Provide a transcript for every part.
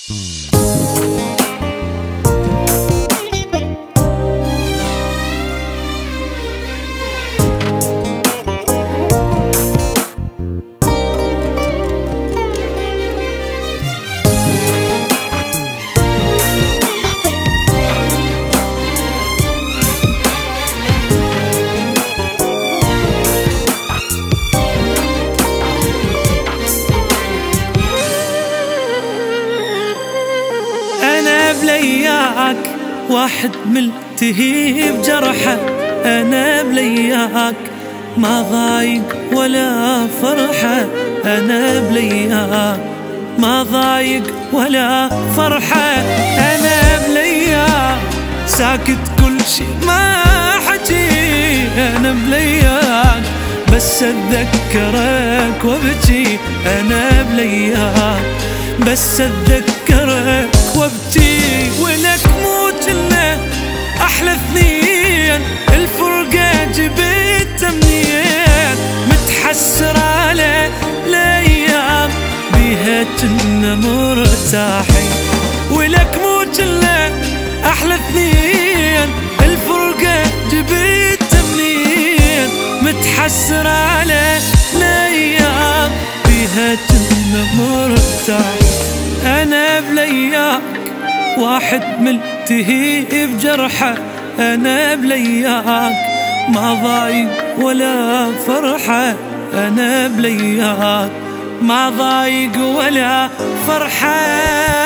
بلياك واحد ملتهي بجرحه، أنا بلياك ما ضايق ولا فرحة، أنا بلياك ما ضايق ولا فرحة، أنا بلياك ساكت كل شي ما حجي، أنا بلياك بس أتذكرك وابكي، أنا بلياك بس أتذكرك وابكي. ولك مو جنة أحلى اثنين، الفرقة جبتها منين، متحسر على الأيام بيها جنة مرتاحين. ولك مو جنة أحلى اثنين، الفرقة جبتها منين، متحسر على الأيام بيها جنة مرتاحين. أنا بلياك واحد ملتهي بجرحه، أنا بلياك ما ضايق ولا فرحة، أنا بلياك ما ضايق ولا فرحة.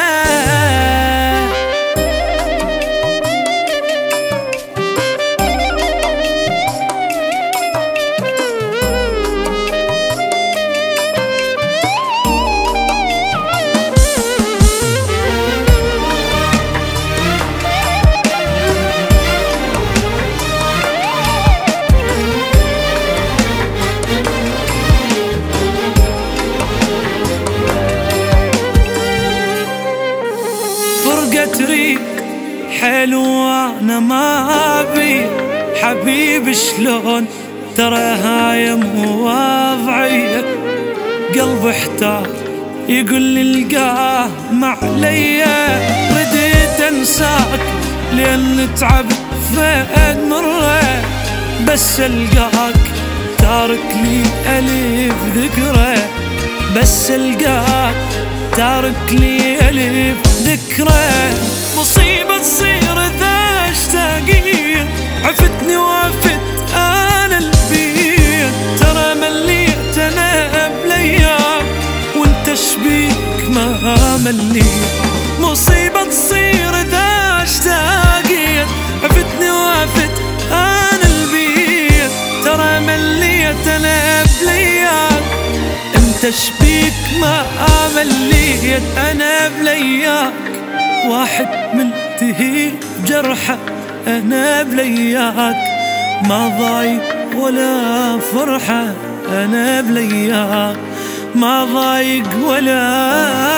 تريك حلو أنا ما أبي حبيب، شلون ترى هاي مو وضعية، قلبي احتار يقول لي القاه معليا، رديت انساك لأن تعبت فقد مرة، بس القاك تارك لي ألف ذكرى، بس القاك تارك لي ألف ذكرى. مصيبة تصير ذا اشتاقين، عفتني وعفت أنا البين، ترى مليت أنا بلياك وانت شبيك ما مليت. مصيبة تصير ذا اشتاقين، عفتني وعفت أنا البين، ترى مليت أنا بلياك انت شبيك ما مليت. أنا بلياك واحد ملتهي بجرحه، أنا بلياك ما ضايق ولا فرحة، أنا بلياك ما ضايق ولا